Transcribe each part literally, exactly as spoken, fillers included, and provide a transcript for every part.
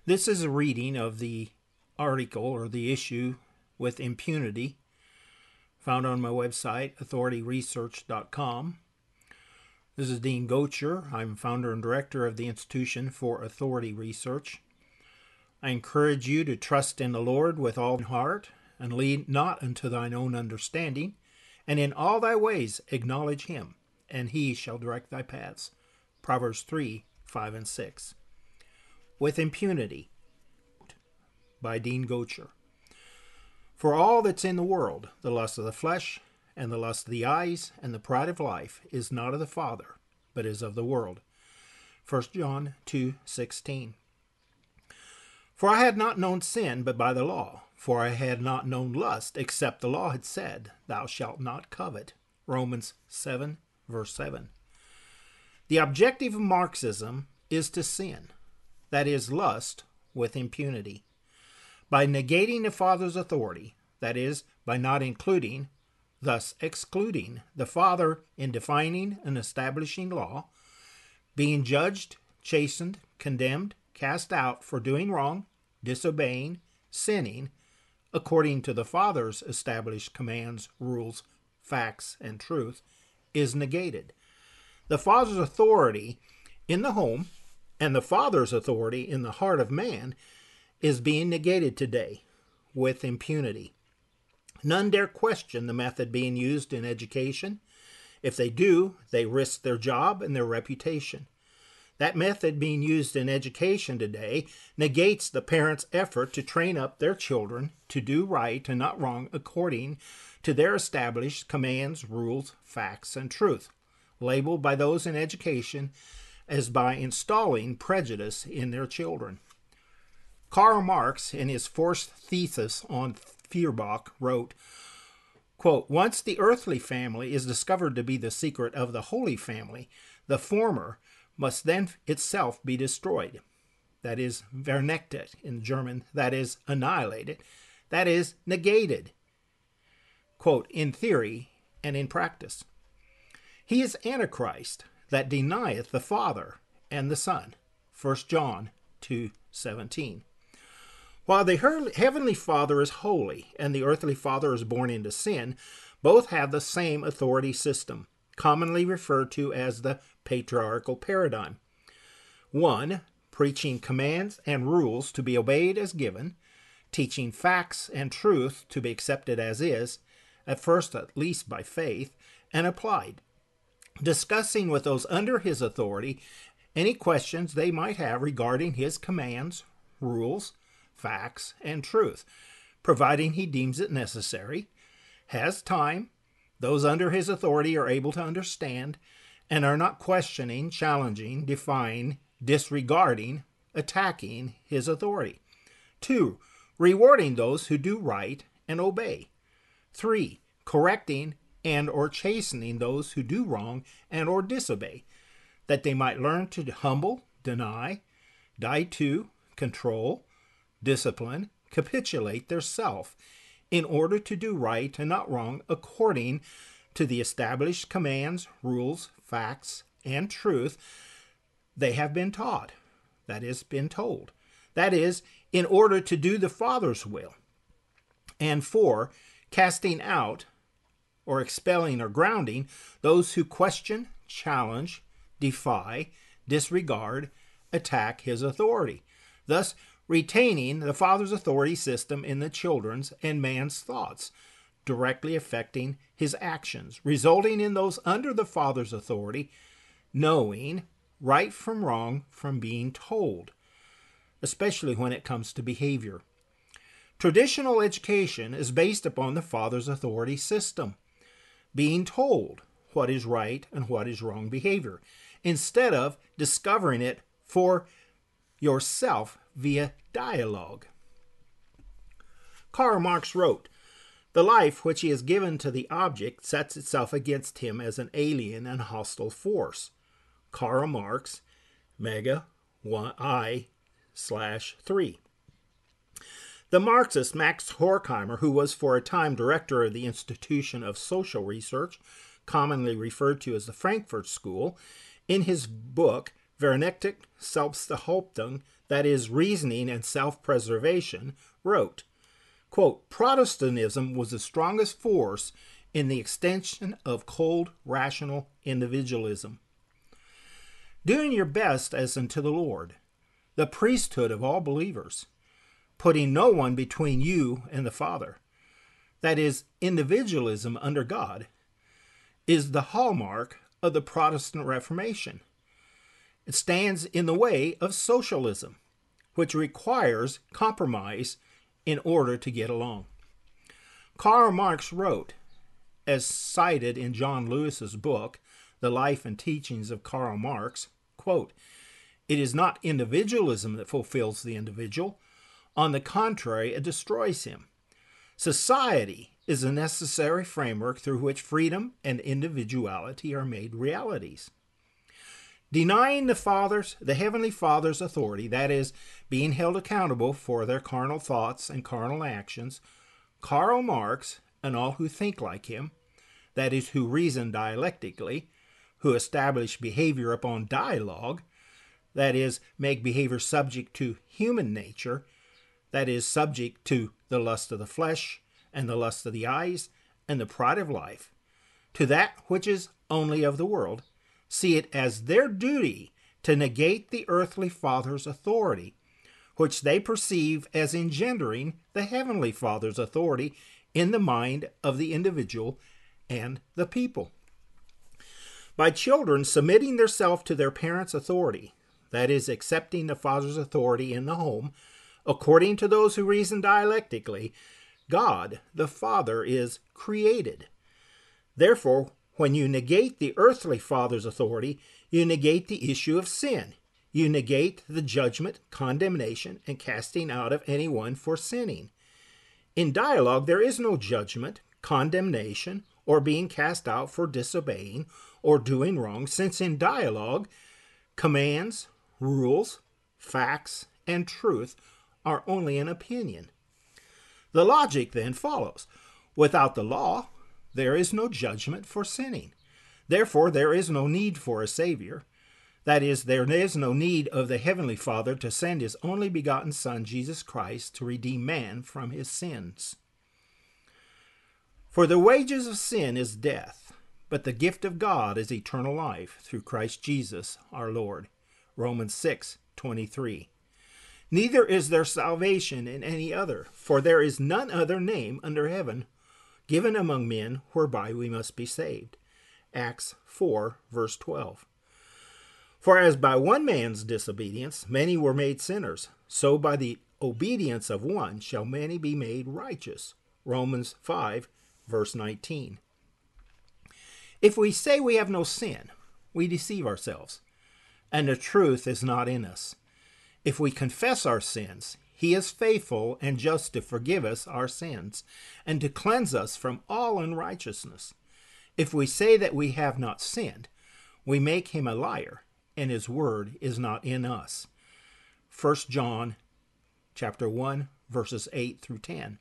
This is a reading of the article or the issue with impunity found on my website, authority research dot com. This is Dean Gocher. I'm founder and director of the Institution for Authority Research. I encourage you to trust in the Lord with all thine heart, and lean not unto thine own understanding, and in all thy ways acknowledge him, and he shall direct thy paths. Proverbs three, five, and six. With impunity, by Dean Gocher. For all that's in the world, the lust of the flesh, and the lust of the eyes, and the pride of life, is not of the Father, but is of the world. First John two, sixteen. For I had not known sin but by the law, for I had not known lust, except the law had said, Thou shalt not covet. Romans seven, verse seven. The objective of Marxism is to sin, that is, lust with impunity. By negating the Father's authority, that is, by not including, thus excluding, the Father in defining and establishing law, being judged, chastened, condemned, cast out for doing wrong, disobeying, sinning, according to the Father's established commands, rules, facts, and truth, is negated. The Father's authority in the home and the Father's authority in the heart of man is being negated today with impunity. None dare question the method being used in education. If they do, they risk their job and their reputation. That method being used in education today negates the parents' effort to train up their children to do right and not wrong according to their established commands, rules, facts, and truth, labeled by those in education as by installing prejudice in their children. Karl Marx, in his fourth thesis on Feuerbach, wrote, quote, Once the earthly family is discovered to be the secret of the holy family, the former must then itself be destroyed. That is, vernichtet in German, that is, annihilated, that is, negated, quote, in theory and in practice. He is Antichrist that denieth the Father and the Son. First John two, seventeen. While the heavenly Father is holy and the earthly father is born into sin, both have the same authority system, commonly referred to as the patriarchal paradigm. One, preaching commands and rules to be obeyed as given, teaching facts and truth to be accepted as is, at first at least by faith, and applied, discussing with those under his authority any questions they might have regarding his commands, rules, facts, and truth, providing he deems it necessary, has time, those under his authority are able to understand, and are not questioning, challenging, defying, disregarding, attacking his authority. Two, rewarding those who do right and obey. Three, correcting and or chastening those who do wrong and or disobey, that they might learn to humble, deny, die to, control, discipline, capitulate their self, in order to do right and not wrong according to the established commands, rules, facts, and truth they have been taught, that is, been told. That is, in order to do the Father's will. And four, casting out or expelling or grounding those who question, challenge, defy, disregard, attack his authority, thus retaining the Father's authority system in the children's and man's thoughts, directly affecting his actions, resulting in those under the Father's authority knowing right from wrong from being told, especially when it comes to behavior. Traditional education is based upon the Father's authority system, being told what is right and what is wrong behavior, instead of discovering it for yourself via dialogue. Karl Marx wrote, The life which he has given to the object sets itself against him as an alien and hostile force. Karl Marx, Mega I slash three. The Marxist Max Horkheimer, who was for a time director of the Institution of Social Research, commonly referred to as the Frankfurt School, in his book Vernichtet Selbstbehauptung, that is, reasoning and self-preservation, wrote, quote, Protestantism was the strongest force in the extension of cold, rational individualism. Doing your best as unto the Lord, the priesthood of all believers, putting no one between you and the Father, that is, individualism under God, is the hallmark of the Protestant Reformation. It stands in the way of socialism, which requires compromise in order to get along. Karl Marx wrote, as cited in John Lewis's book, The Life and Teachings of Karl Marx, quote, It is not individualism that fulfills the individual. On the contrary, it destroys him. Society is a necessary framework through which freedom and individuality are made realities. Denying the Father's, the Heavenly Father's authority, that is, being held accountable for their carnal thoughts and carnal actions, Karl Marx and all who think like him, that is, who reason dialectically, who establish behavior upon dialogue, that is, make behavior subject to human nature, that is, subject to the lust of the flesh and the lust of the eyes and the pride of life, to that which is only of the world, see it as their duty to negate the earthly Father's authority, which they perceive as engendering the Heavenly Father's authority in the mind of the individual and the people. By children submitting themselves to their parents' authority, that is, accepting the Father's authority in the home, according to those who reason dialectically, God, the Father, is created. Therefore, when you negate the earthly Father's authority, you negate the issue of sin. You negate the judgment, condemnation, and casting out of anyone for sinning. In dialogue, there is no judgment, condemnation, or being cast out for disobeying or doing wrong, since in dialogue, commands, rules, facts, and truth are only an opinion. The logic then follows. Without the law, there is no judgment for sinning. Therefore, there is no need for a Savior. That is, there is no need of the Heavenly Father to send His only begotten Son, Jesus Christ, to redeem man from his sins. For the wages of sin is death, but the gift of God is eternal life through Christ Jesus our Lord. Romans six twenty-three. Neither is there salvation in any other, for there is none other name under heaven given among men whereby we must be saved. Acts four, verse twelve. For as by one man's disobedience many were made sinners, so by the obedience of one shall many be made righteous. Romans five, verse nineteen. If we say we have no sin, we deceive ourselves, and the truth is not in us. If we confess our sins, He is faithful and just to forgive us our sins, and to cleanse us from all unrighteousness. If we say that we have not sinned, we make Him a liar, and His word is not in us. First John chapter one, verses eight through ten.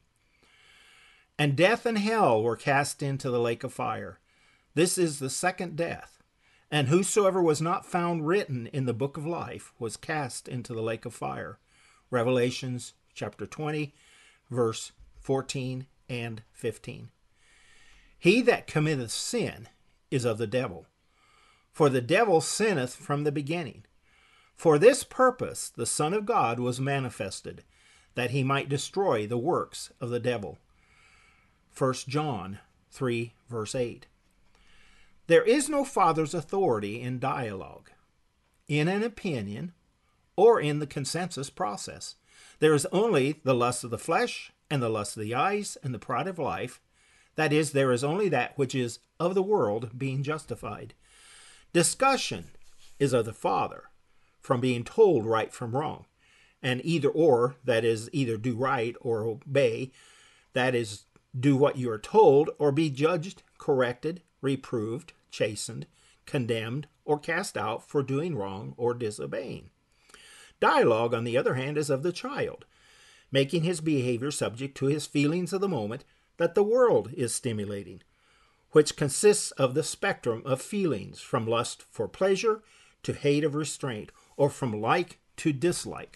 And death and hell were cast into the lake of fire. This is the second death. And whosoever was not found written in the book of life was cast into the lake of fire. Revelations chapter twenty, verse fourteen and fifteen. He that committeth sin is of the devil, for the devil sinneth from the beginning. For this purpose the Son of God was manifested, that he might destroy the works of the devil. First John three, verse eight. There is no Father's authority in dialogue, in an opinion, or in the consensus process. There is only the lust of the flesh, and the lust of the eyes, and the pride of life. That is, there is only that which is of the world being justified. Discussion is of the Father, from being told right from wrong, and either or, that is, either do right or obey, that is, do what you are told, or be judged, corrected, reproved, chastened, condemned, or cast out for doing wrong or disobeying. Dialogue, on the other hand, is of the child, making his behavior subject to his feelings of the moment that the world is stimulating, which consists of the spectrum of feelings from lust for pleasure to hate of restraint, or from like to dislike,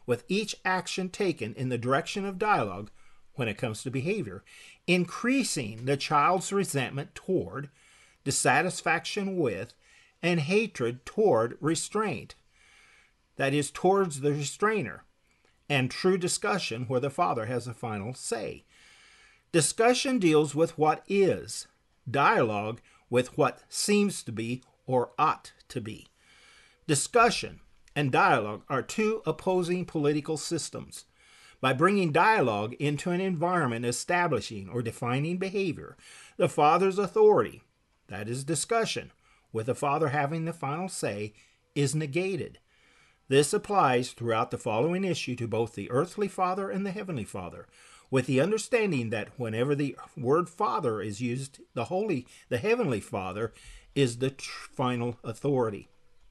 with each action taken in the direction of dialogue when it comes to behavior, increasing the child's resentment toward, dissatisfaction with, and hatred toward restraint, that is, towards the restrainer, and true discussion where the father has the final say. Discussion deals with what is, dialogue with what seems to be or ought to be. Discussion and dialogue are two opposing political systems. By bringing dialogue into an environment establishing or defining behavior, the father's authority, that is discussion, with the father having the final say, is negated. This applies throughout the following issue to both the earthly father and the heavenly father, with the understanding that whenever the word father is used, the holy, the heavenly father is the tr- final authority.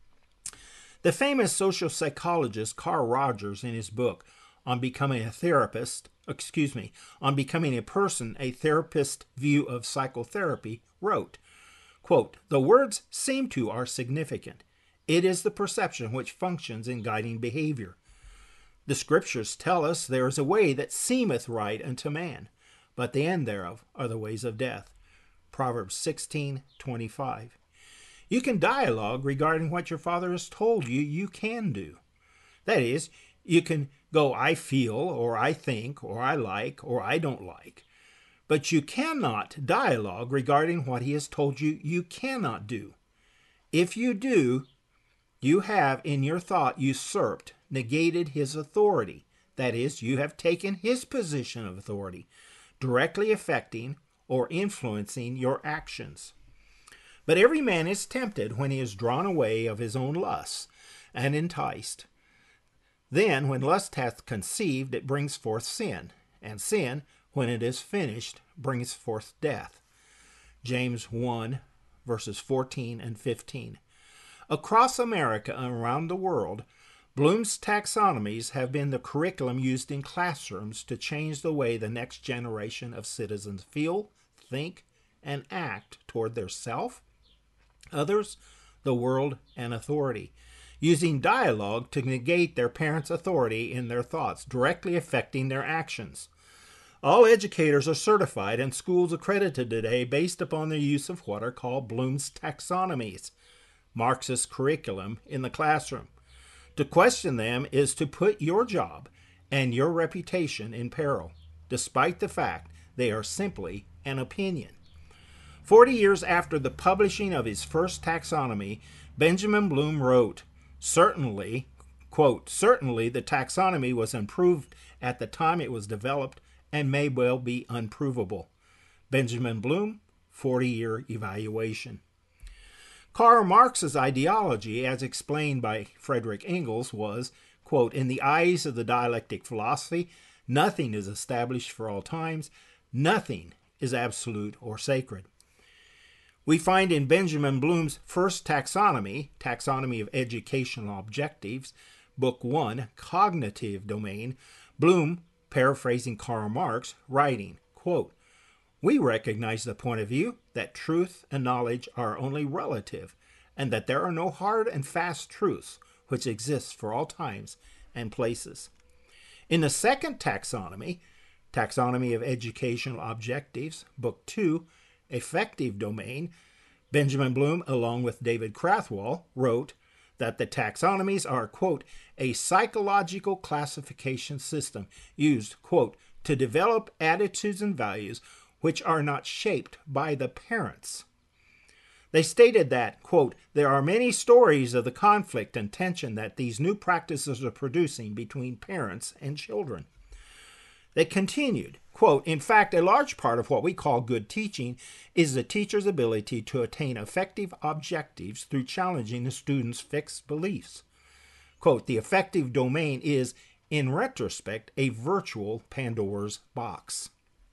The famous social psychologist Carl Rogers, in his book on becoming a therapist, excuse me, on becoming a person, a therapist view of psychotherapy, wrote, quote, "The words seem to are significant. It is the perception which functions in guiding behavior. The scriptures tell us there is a way that seemeth right unto man, but the end thereof are the ways of death." Proverbs sixteen twenty-five. You can dialogue regarding what your father has told you you can do. That is, you can go, "I feel," or "I think," or "I like," or "I don't like." But you cannot dialogue regarding what he has told you you cannot do. If you do, you have in your thought usurped, negated his authority. That is, you have taken his position of authority, directly affecting or influencing your actions. But every man is tempted when he is drawn away of his own lusts and enticed. Then, when lust hath conceived, it brings forth sin, and sin, when it is finished, brings forth death. James one, verses fourteen and fifteen. Across America and around the world, Bloom's taxonomies have been the curriculum used in classrooms to change the way the next generation of citizens feel, think, and act toward their self, others, the world, and authority, using dialogue to negate their parents' authority in their thoughts, directly affecting their actions. All educators are certified and schools accredited today based upon their use of what are called Bloom's taxonomies, Marxist curriculum, in the classroom. To question them is to put your job and your reputation in peril, despite the fact they are simply an opinion. Forty years after the publishing of his first taxonomy, Benjamin Bloom wrote, Certainly, quote, certainly the taxonomy was improved at the time it was developed and may well be unprovable. Benjamin Bloom, forty-year evaluation. Karl Marx's ideology, as explained by Frederick Engels, was, quote, in the eyes of the dialectic philosophy, nothing is established for all times, nothing is absolute or sacred. We find in Benjamin Bloom's first taxonomy, Taxonomy of Educational Objectives, Book one, Cognitive Domain, Bloom, paraphrasing Karl Marx, writing, quote, we recognize the point of view that truth and knowledge are only relative, and that there are no hard and fast truths which exist for all times and places. In the second taxonomy, Taxonomy of Educational Objectives, Book two, Effective Domain, Benjamin Bloom, along with David Crathwell, wrote that the taxonomies are, quote, a psychological classification system used, quote, to develop attitudes and values which are not shaped by the parents. They stated that, quote, there are many stories of the conflict and tension that these new practices are producing between parents and children. They continued, quote, in fact, a large part of what we call good teaching is the teacher's ability to attain effective objectives through challenging the student's fixed beliefs. Quote, the effective domain is, in retrospect, a virtual Pandora's box.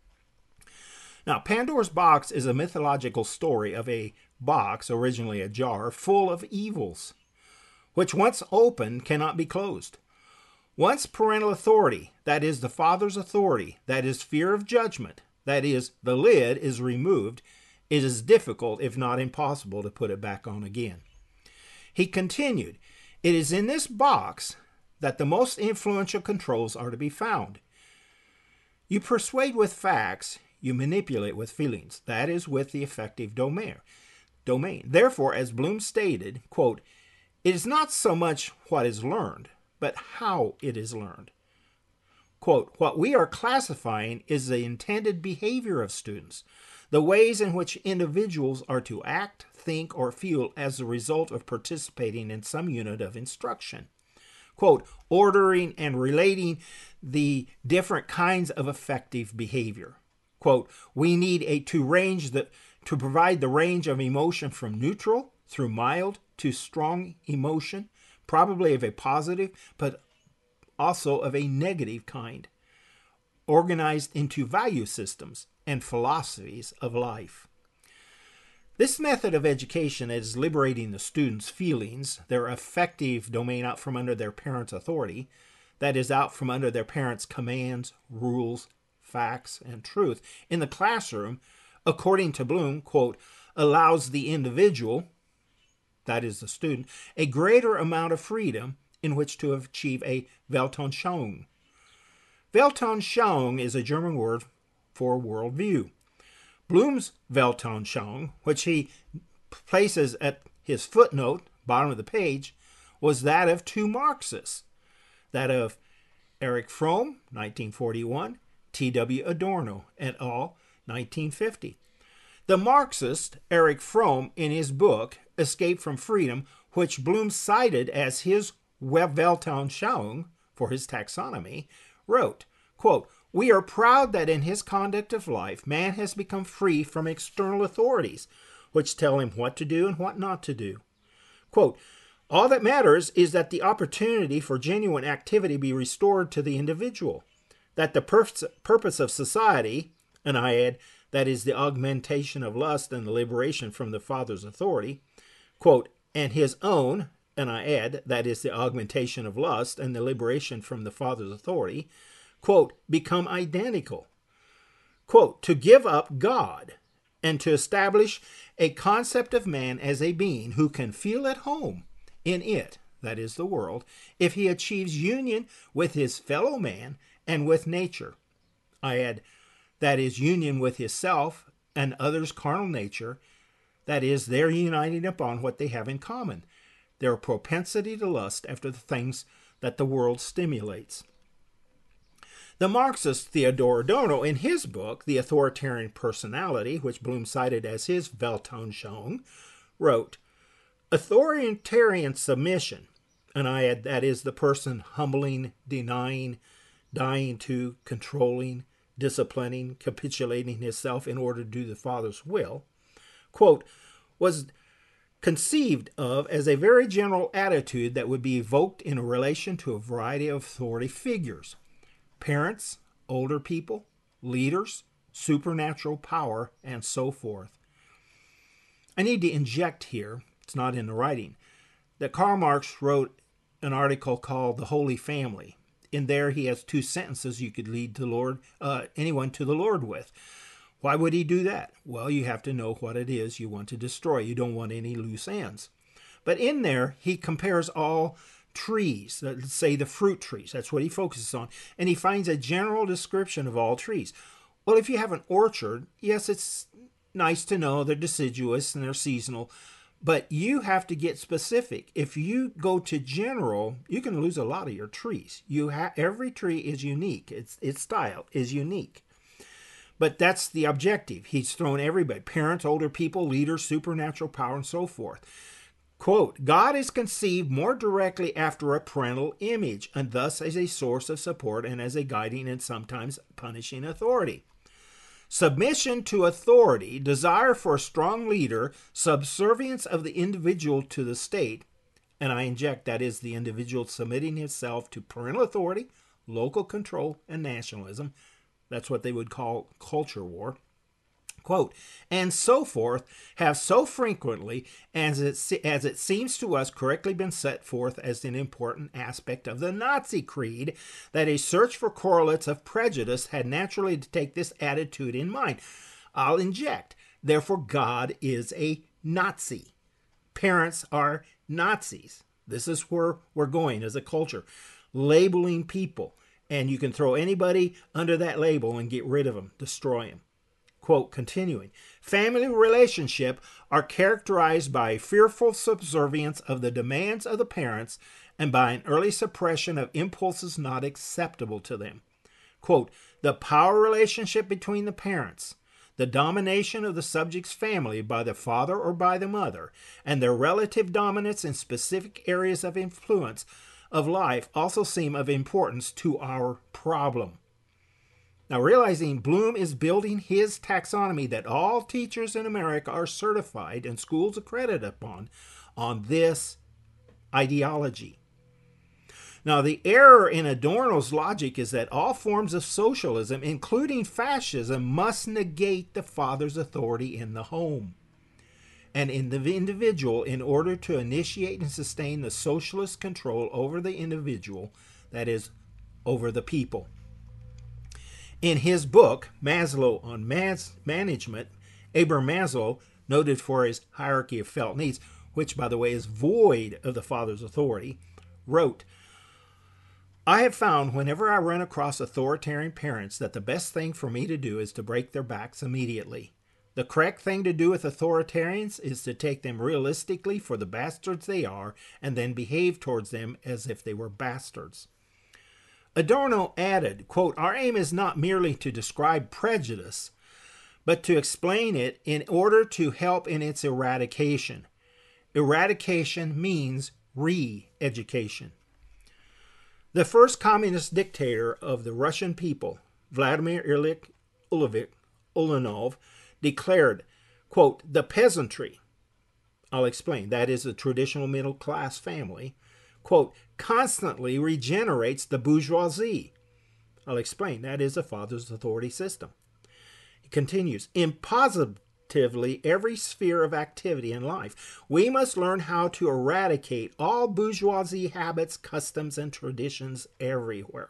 Now, Pandora's box is a mythological story of a box, originally a jar, full of evils, which once opened cannot be closed. Once parental authority, that is the father's authority, that is fear of judgment, that is the lid is removed, it is difficult, if not impossible, to put it back on again. He continued, it is in this box that the most influential controls are to be found. You persuade with facts, you manipulate with feelings. That is with the affective domain. domain. Therefore, as Bloom stated, quote, it is not so much what is learned, but how it is learned. Quote, what we are classifying is the intended behavior of students, the ways in which individuals are to act, think, or feel as a result of participating in some unit of instruction. Quote, ordering and relating the different kinds of affective behavior. Quote, we need a to range the to provide the range of emotion from neutral through mild to strong emotion, probably of a positive, but also of a negative kind, organized into value systems and philosophies of life. This method of education is liberating the students' feelings, their affective domain out from under their parents' authority, that is, out from under their parents' commands, rules, facts, and truth, in the classroom, according to Bloom, quote, allows the individual, that is the student, a greater amount of freedom in which to achieve a Weltanschauung. Weltanschauung is a German word for worldview. Bloom's Weltanschauung, which he places at his footnote, bottom of the page, was that of two Marxists, that of Erich Fromm, nineteen forty-one, T W Adorno, et al., nineteen fifty. The Marxist, Erich Fromm, in his book, Escape from Freedom, which Bloom cited as his Weltanschauung for his taxonomy, wrote, quote, we are proud that in his conduct of life, man has become free from external authorities, which tell him what to do and what not to do. Quote, all that matters is that the opportunity for genuine activity be restored to the individual, that the pur- purpose of society, and I add, that is the augmentation of lust and the liberation from the Father's authority, quote, and his own, and I add, that is the augmentation of lust and the liberation from the Father's authority, quote, become identical, quote, to give up God and to establish a concept of man as a being who can feel at home in it, that is the world, if he achieves union with his fellow man and with nature. I add, that is union with himself and others' carnal nature, that is, they're uniting upon what they have in common, their propensity to lust after the things that the world stimulates. The Marxist Theodor Adorno, in his book, The Authoritarian Personality, which Bloom cited as his Weltanschauung, wrote, authoritarian submission, and I add that is the person humbling, denying, dying to, controlling, disciplining, capitulating himself in order to do the Father's will, quote, was conceived of as a very general attitude that would be evoked in relation to a variety of authority figures, parents, older people, leaders, supernatural power, and so forth. I need to inject here, it's not in the writing, that Karl Marx wrote an article called The Holy Family. In there he has two sentences you could lead to Lord, uh, anyone to the Lord with. Why would he do that? Well, you have to know what it is you want to destroy. You don't want any loose ends. But in there, he compares all trees, let's say the fruit trees. That's what he focuses on. And he finds a general description of all trees. Well, if you have an orchard, yes, it's nice to know they're deciduous and they're seasonal, but you have to get specific. If you go to general, you can lose a lot of your trees. You ha- every tree is unique. Its its style is unique. But that's the objective. He's thrown everybody, parents, older people, leaders, supernatural power, and so forth. Quote, God is conceived more directly after a parental image, and thus as a source of support and as a guiding and sometimes punishing authority. Submission to authority, desire for a strong leader, subservience of the individual to the state, and I inject that is the individual submitting himself to parental authority, local control, and nationalism. That's what they would call culture war. Quote, and so forth, have so frequently, as it, as it seems to us, correctly been set forth as an important aspect of the Nazi creed, that a search for correlates of prejudice had naturally to take this attitude in mind. I'll inject, therefore God is a Nazi. Parents are Nazis. This is where we're going as a culture. labeling people, and you can throw anybody under that label and get rid of them, destroy them. Quote, continuing, family relationships are characterized by fearful subservience of the demands of the parents and by an early suppression of impulses not acceptable to them. Quote, the power relationship between the parents, the domination of the subject's family by the father or by the mother, and their relative dominance in specific areas of influence of life also seem of importance to our problem. Now, realizing Bloom is building his taxonomy that all teachers in America are certified and schools accredited upon on this ideology. Now, the error in Adorno's logic is that all forms of socialism, including fascism, must negate the father's authority in the home and in the individual in order to initiate and sustain the socialist control over the individual, that is, over the people. In his book, Maslow on Mas- Management, Abraham Maslow, noted for his hierarchy of felt needs, which, by the way, is void of the father's authority, wrote, I have found whenever I run across authoritarian parents that the best thing for me to do is to break their backs immediately. The correct thing to do with authoritarians is to take them realistically for the bastards they are and then behave towards them as if they were bastards. Adorno added, quote, our aim is not merely to describe prejudice, but to explain it in order to help in its eradication. Eradication means re-education. The first communist dictator of the Russian people, Vladimir Ilyich Ulyanov, declared, quote, the peasantry, I'll explain, that is a traditional middle-class family, quote, constantly regenerates the bourgeoisie. I'll explain, that is a father's authority system. He continues, in positively every sphere of activity in life, we must learn how to eradicate all bourgeoisie habits, customs, and traditions everywhere.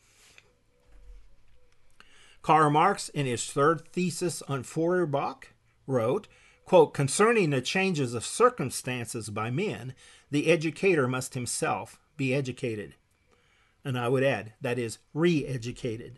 Karl Marx, in his third thesis on Feuerbach, wrote, quote, concerning the changes of circumstances by men, the educator must himself be educated. And I would add, that is, re-educated.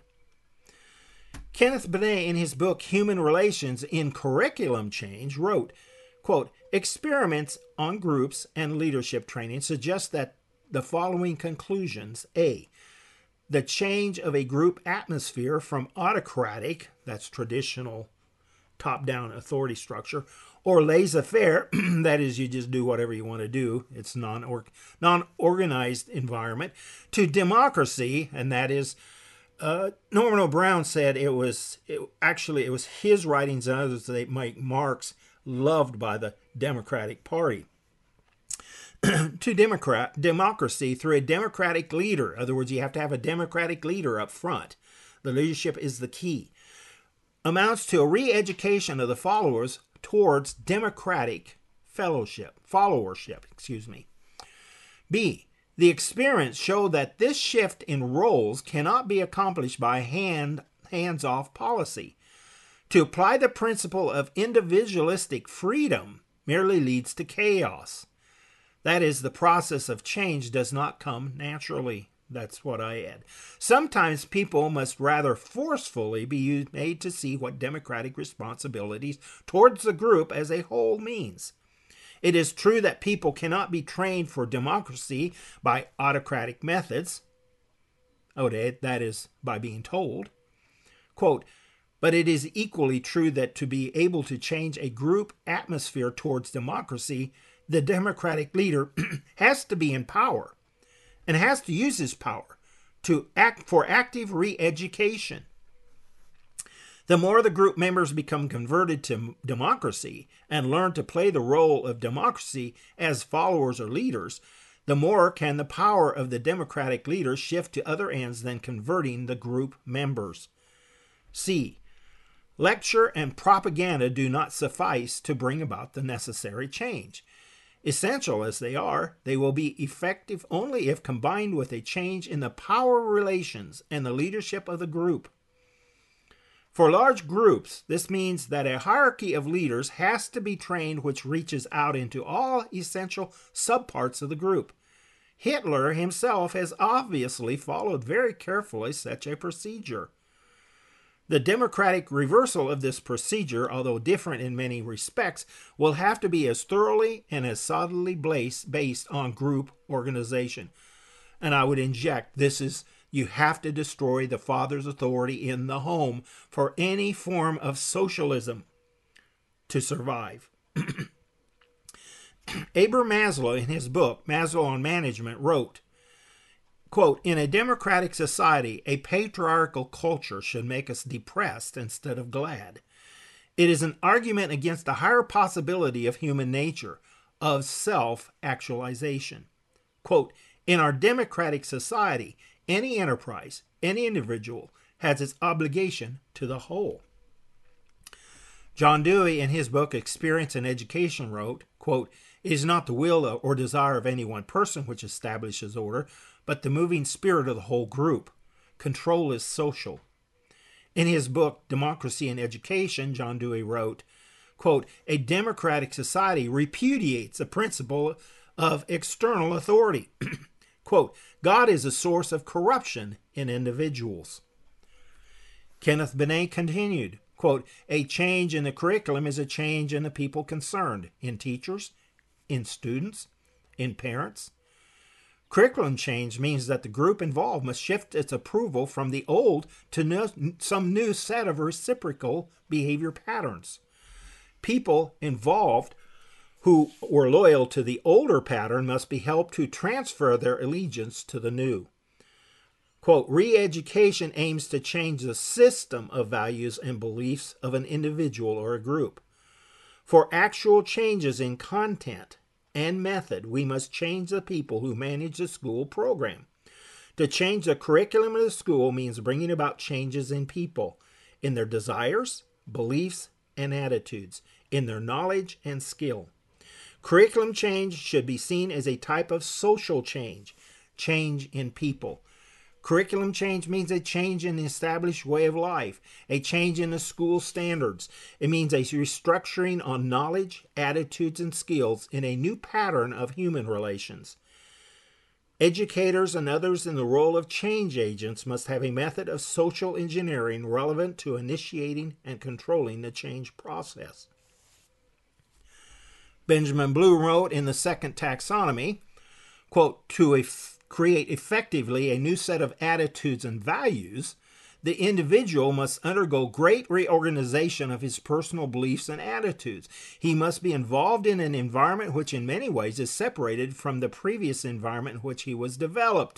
Kenneth Benet, in his book Human Relations in Curriculum Change, wrote, quote, experiments on groups and leadership training suggest that the following conclusions. A, the change of a group atmosphere from autocratic, that's traditional top-down authority structure, or laissez-faire, that is, you just do whatever you want to do, it's non-or- non-organized environment, to democracy, and that is, uh, Norman O'Brien said it was, it, actually, it was his writings and others that make Marx loved by the Democratic Party. to Democrat democracy through a democratic leader. In other words, you have to have a democratic leader up front. The leadership is the key. Amounts to a re-education of the followers towards democratic fellowship, followership, excuse me. B, the experience showed that this shift in roles cannot be accomplished by hand, hands-off policy. To apply the principle of individualistic freedom merely leads to chaos. That is, the process of change does not come naturally. That's what I add. Sometimes people must rather forcefully be made to see what democratic responsibilities towards the group as a whole means. It is true that people cannot be trained for democracy by autocratic methods. I would add, that is, by being told. Quote, but it is equally true that to be able to change a group atmosphere towards democracy, the democratic leader has to be in power and has to use his power to act for active re-education. The more the group members become converted to democracy and learn to play the role of democracy as followers or leaders, the more can the power of the democratic leader shift to other ends than converting the group members. C. Lecture and propaganda do not suffice to bring about the necessary change. Essential as they are, they will be effective only if combined with a change in the power relations and the leadership of the group. For large groups, this means that a hierarchy of leaders has to be trained which reaches out into all essential subparts of the group. Hitler himself has obviously followed very carefully such a procedure. The democratic reversal of this procedure, although different in many respects, will have to be as thoroughly and as solidly based on group organization. And I would inject, this is, you have to destroy the father's authority in the home for any form of socialism to survive. Abraham Maslow, in his book, Maslow on Management, wrote, quote, "In a democratic society, a patriarchal culture should make us depressed instead of glad. It is an argument against the higher possibility of human nature, of self-actualization. Quote, in our democratic society, any enterprise, any individual has its obligation to the whole." John Dewey, in his book Experience and Education, wrote, quote, "It is not the will or desire of any one person which establishes order, but the moving spirit of the whole group. Control is social." In his book Democracy and Education, John Dewey wrote, quote, "A democratic society repudiates the principle of external authority." Quote, "God is a source of corruption in individuals." Kenneth Benet continued, quote, "A change in the curriculum is a change in the people concerned, in teachers, in students, in parents. Curriculum change means that the group involved must shift its approval from the old to no, some new set of reciprocal behavior patterns. People involved who were loyal to the older pattern must be helped to transfer their allegiance to the new. Quote, re-education aims to change the system of values and beliefs of an individual or a group. For actual changes in content and method, we must change the people who manage the school program. To change the curriculum of the school means bringing about changes in people, in their desires, beliefs, and attitudes, in their knowledge and skill. Curriculum change should be seen as a type of social change, change in people. Curriculum change means a change in the established way of life, a change in the school standards. It means a restructuring on knowledge, attitudes, and skills in a new pattern of human relations. Educators and others in the role of change agents must have a method of social engineering relevant to initiating and controlling the change process. Benjamin Bloom wrote in the Second Taxonomy, quote, "To a create effectively a new set of attitudes and values, the individual must undergo great reorganization of his personal beliefs and attitudes. He must be involved in an environment which in many ways is separated from the previous environment in which he was developed."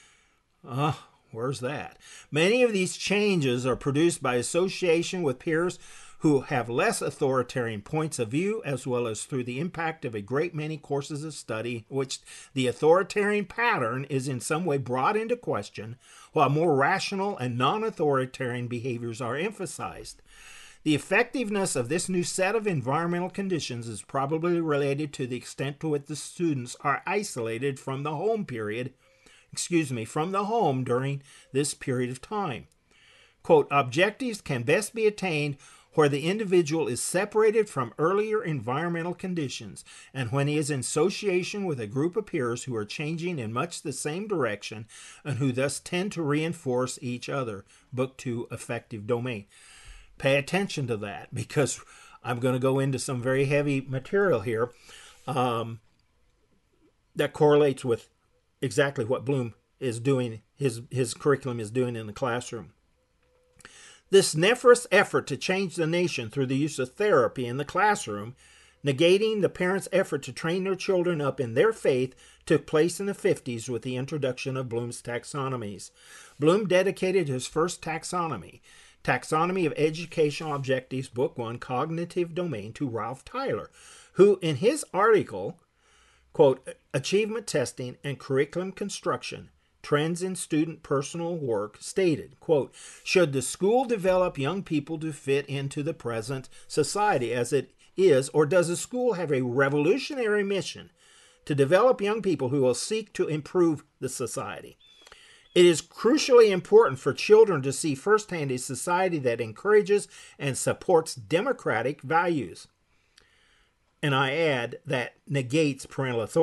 Uh, where's that? Many of these changes are produced by association with peers who have less authoritarian points of view, as well as through the impact of a great many courses of study, which the authoritarian pattern is in some way brought into question, while more rational and non-authoritarian behaviors are emphasized. The effectiveness of this new set of environmental conditions is probably related to the extent to which the students are isolated from the home period, excuse me, from the home during this period of time. Quote, "Objectives can best be attained where the individual is separated from earlier environmental conditions, and when he is in association with a group of peers who are changing in much the same direction and who thus tend to reinforce each other." Book two, Effective Domain. Pay attention to that, because I'm going to go into some very heavy material here um, that correlates with exactly what Bloom is doing, his, his curriculum is doing in the classroom. This nefarious effort to change the nation through the use of therapy in the classroom, negating the parents' effort to train their children up in their faith, took place in the fifties with the introduction of Bloom's taxonomies. Bloom dedicated his first taxonomy, Taxonomy of Educational Objectives, Book one, Cognitive Domain, to Ralph Tyler, who in his article, quote, "Achievement Testing and Curriculum Construction, Trends in Student Personal Work," stated, quote, "Should the school develop young people to fit into the present society as it is, or does the school have a revolutionary mission to develop young people who will seek to improve the society? It is crucially important for children to see firsthand a society that encourages and supports democratic values." And I add that negates parental authority.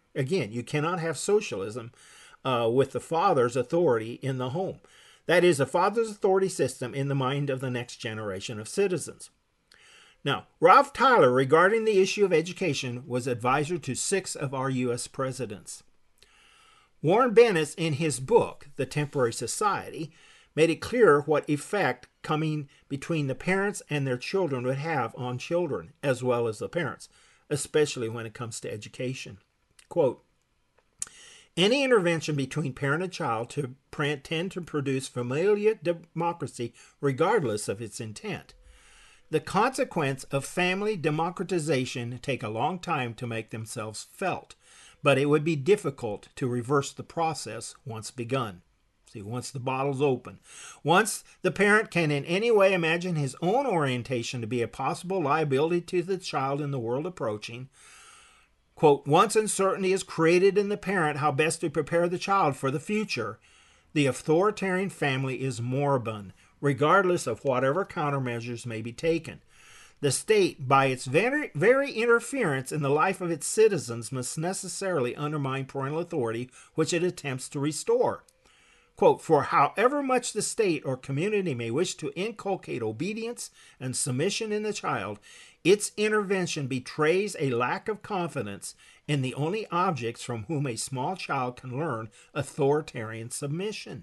Again, you cannot have socialism uh, with the father's authority in the home. That is, a father's authority system in the mind of the next generation of citizens. Now, Ralph Tyler, regarding the issue of education, was advisor to six of our U S presidents. Warren Bennis, in his book, The Temporary Society, made it clear what effect coming between the parents and their children would have on children, as well as the parents, especially when it comes to education. Quote, any intervention between parent and child to tend to produce familial democracy regardless of its intent. The consequence of family democratization take a long time to make themselves felt, but it would be difficult to reverse the process once begun. See, once the bottle's open. Once the parent can in any way imagine his own orientation to be a possible liability to the child in the world approaching, quote, once uncertainty is created in the parent how best to prepare the child for the future, the authoritarian family is moribund, regardless of whatever countermeasures may be taken. The state, by its very, very interference in the life of its citizens, must necessarily undermine parental authority, which it attempts to restore. Quote, for however much the state or community may wish to inculcate obedience and submission in the child, its intervention betrays a lack of confidence in the only objects from whom a small child can learn authoritarian submission.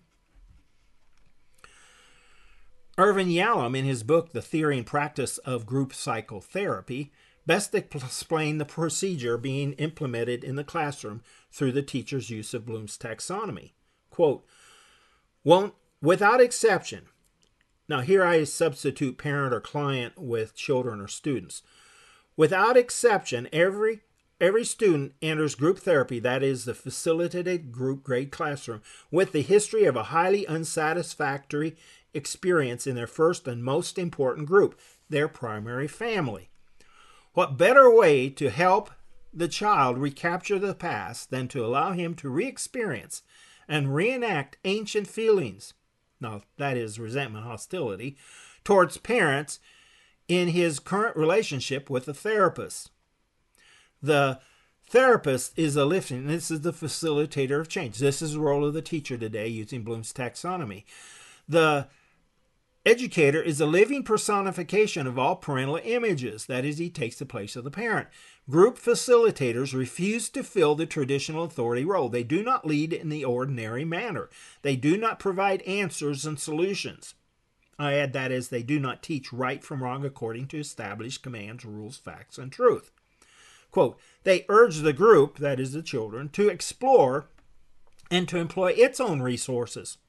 Irvin Yalom, in his book, The Theory and Practice of Group Psychotherapy, best explained the procedure being implemented in the classroom through the teacher's use of Bloom's taxonomy. Quote, well, without exception, now here I substitute parent or client with children or students. Without exception, every every student enters group therapy, that is the facilitated group grade classroom, with the history of a highly unsatisfactory experience in their first and most important group, their primary family. What better way to help the child recapture the past than to allow him to re-experience and reenact ancient feelings, now that is resentment, hostility, towards parents in his current relationship with the therapist. The therapist is a lifting, this is the facilitator of change. This is the role of the teacher today using Bloom's taxonomy. The educator is a living personification of all parental images. That is, he takes the place of the parent. Group facilitators refuse to fill the traditional authority role. They do not lead in the ordinary manner. They do not provide answers and solutions. I add that as they do not teach right from wrong according to established commands, rules, facts, and truth. Quote, they urge the group, that is the children, to explore and to employ its own resources.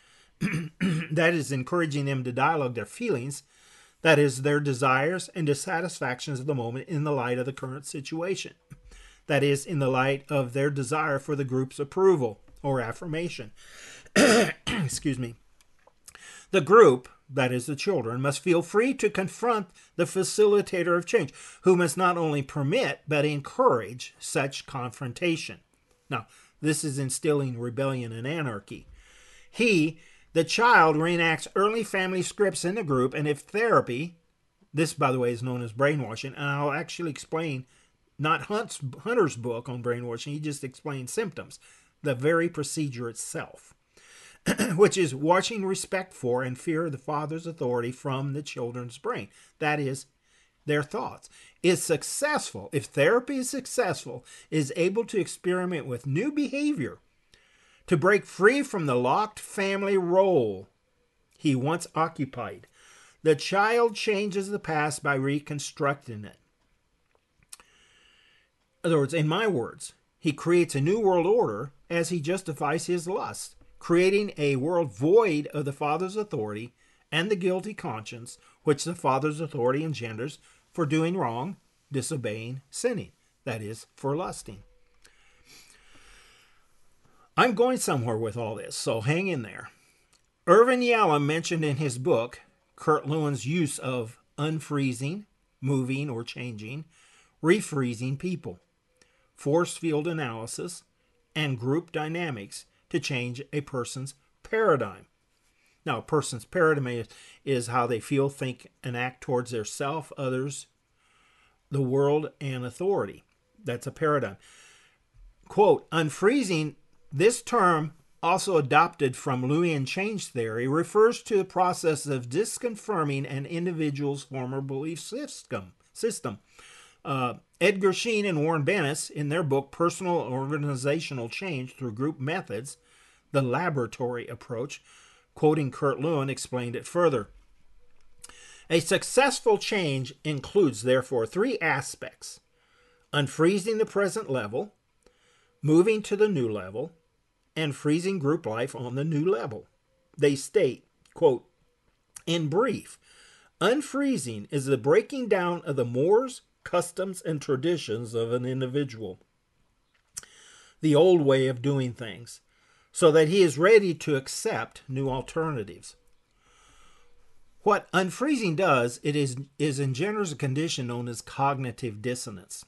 That is, encouraging them to dialogue their feelings, that is, their desires and dissatisfactions of the moment in the light of the current situation. That is, in the light of their desire for the group's approval or affirmation. Excuse me. The group, that is the children, must feel free to confront the facilitator of change, who must not only permit but encourage such confrontation. Now, this is instilling rebellion and anarchy. He, the child, reenacts early family scripts in the group, and if therapy, this, by the way, is known as brainwashing, and I'll actually explain, not Hunt's, Hunter's book on brainwashing, he just explains symptoms, the very procedure itself, which is watching respect for and fear of the father's authority from the children's brain. That is, their thoughts. Is successful, if therapy is successful, is able to experiment with new behavior, to break free from the locked family role he once occupied. The child changes the past by reconstructing it. In other words, in my words, he creates a new world order as he justifies his lust, creating a world void of the father's authority and the guilty conscience which the father's authority engenders for doing wrong, disobeying, sinning. That is, for lusting. I'm going somewhere with all this, so hang in there. Irvin Yalom mentioned in his book Kurt Lewin's use of unfreezing, moving or changing, refreezing people, force field analysis, and group dynamics to change a person's paradigm. Now, a person's paradigm is, is how they feel, think, and act towards their self, others, the world, and authority. That's a paradigm. Quote, unfreezing, this term, also adopted from Lewin change theory, refers to the process of disconfirming an individual's former belief system. system. Uh, Edgar Schein and Warren Bennis, in their book Personal Organizational Change Through Group Methods, the Laboratory Approach, quoting Kurt Lewin, explained it further. A successful change includes, therefore, three aspects: unfreezing the present level, moving to the new level, and freezing group life on the new level. They state, quote, in brief, unfreezing is the breaking down of the mores, customs, and traditions of an individual, the old way of doing things, so that he is ready to accept new alternatives. What unfreezing does, it is, is engenders a condition known as cognitive dissonance.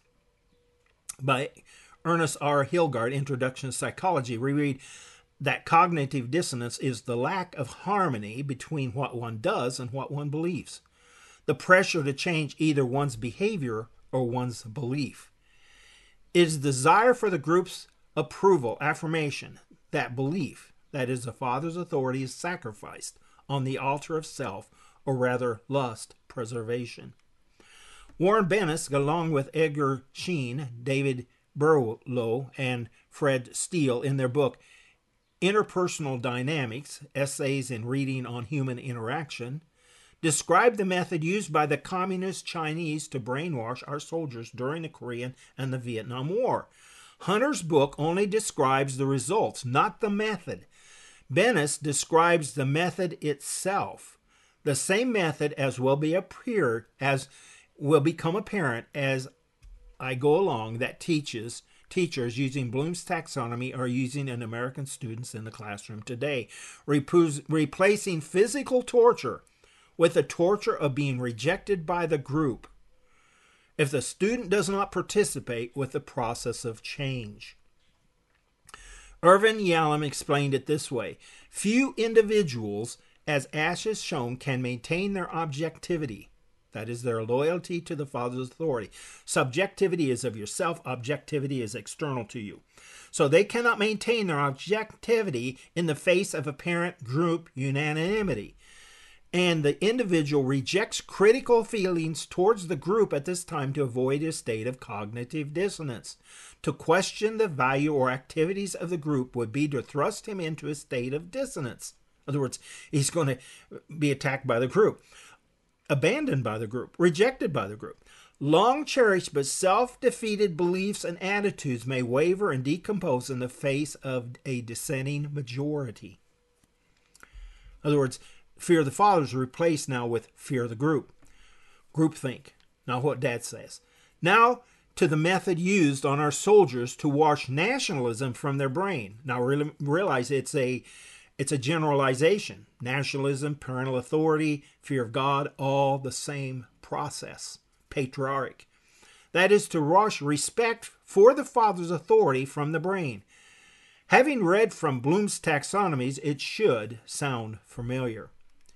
By Ernest R. Hilgard, Introduction to Psychology, we read that cognitive dissonance is the lack of harmony between what one does and what one believes, the pressure to change either one's behavior or one's belief. It is the desire for the group's approval, affirmation, that belief, that is, the father's authority, is sacrificed on the altar of self, or rather lust preservation. Warren Bennis, along with Edgar Schein, David Berlow, and Fred Steele, in their book Interpersonal Dynamics, Essays in Reading on Human Interaction, describe the method used by the communist Chinese to brainwash our soldiers during the Korean and the Vietnam War. Hunter's book only describes the results, not the method. Bennis describes the method itself, the same method as will be appear as will become apparent as I go along that teaches teachers using Bloom's taxonomy are using in American students in the classroom today, repus- replacing physical torture with the torture of being rejected by the group if the student does not participate with the process of change. Irvin Yalom explained it this way: few individuals, as Ash has shown, can maintain their objectivity, that is, their loyalty to the Father's authority. Subjectivity is of yourself, objectivity is external to you. So they cannot maintain their objectivity in the face of apparent group unanimity. And the individual rejects critical feelings towards the group at this time to avoid a state of cognitive dissonance. To question the value or activities of the group would be to thrust him into a state of dissonance. In other words, he's going to be attacked by the group, abandoned by the group, rejected by the group. Long cherished but self-defeated beliefs and attitudes may waver and decompose in the face of a dissenting majority. In other words, fear of the Father is replaced now with fear of the group. Groupthink. Now what Dad says. Now to the method used on our soldiers to wash nationalism from their brain. Now re- realize it's a it's a generalization. Nationalism, parental authority, fear of God, all the same process. Patriarch. That is to wash respect for the Father's authority from the brain. Having read from Bloom's taxonomies, it should sound familiar.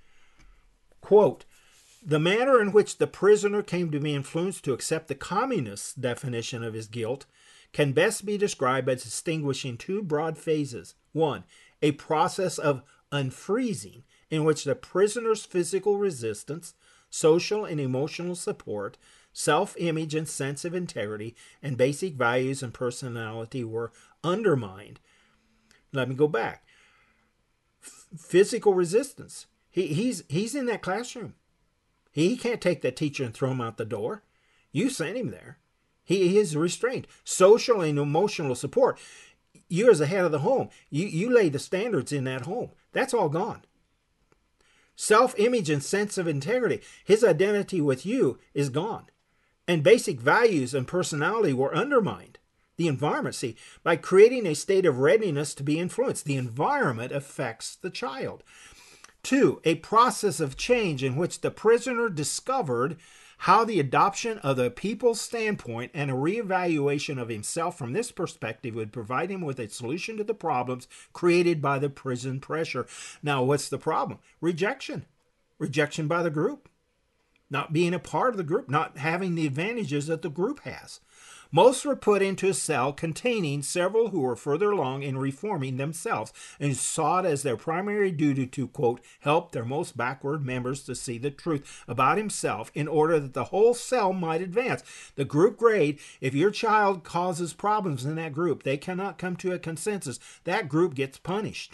Quote, the manner in which the prisoner came to be influenced to accept the communist's definition of his guilt can best be described by distinguishing two broad phases. One, a process of unfreezing, in which the prisoner's physical resistance, social and emotional support, self-image and sense of integrity, and basic values and personality were undermined. Let me go back. F- physical resistance. He, he's, he's in that classroom. He, he can't take that teacher and throw him out the door. You sent him there. He, he is restrained. Social and emotional support. You as the head of the home, you, you lay the standards in that home. That's all gone. Self-image and sense of integrity. His identity with you is gone. And basic values and personality were undermined. The environment, see, by creating a state of readiness to be influenced, the environment affects the child. Two, a process of change in which the prisoner discovered how the adoption of the people's standpoint and a reevaluation of himself from this perspective would provide him with a solution to the problems created by the prison pressure. Now, what's the problem? Rejection. Rejection by the group. Not being a part of the group, not having the advantages that the group has. Most were put into a cell containing several who were further along in reforming themselves and saw it as their primary duty to, quote, help their most backward members to see the truth about himself in order that the whole cell might advance. The group grade, if your child causes problems in that group, they cannot come to a consensus, that group gets punished.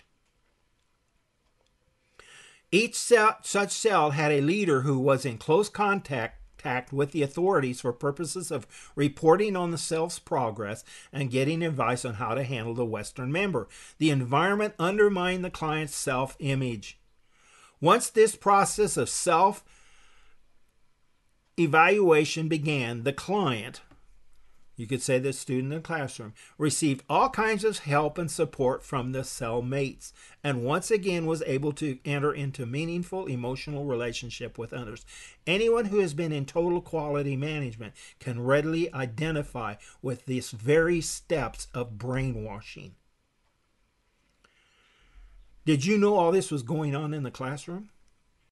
Each cell, such cell had a leader who was in close contact with the authorities for purposes of reporting on the cell's progress and getting advice on how to handle the Western member. The environment undermined the client's self-image. Once this process of self-evaluation began, the client, you could say the student in the classroom, received all kinds of help and support from the cellmates, and once again was able to enter into meaningful emotional relationship with others. Anyone who has been in total quality management can readily identify with these very steps of brainwashing. Did you know all this was going on in the classroom?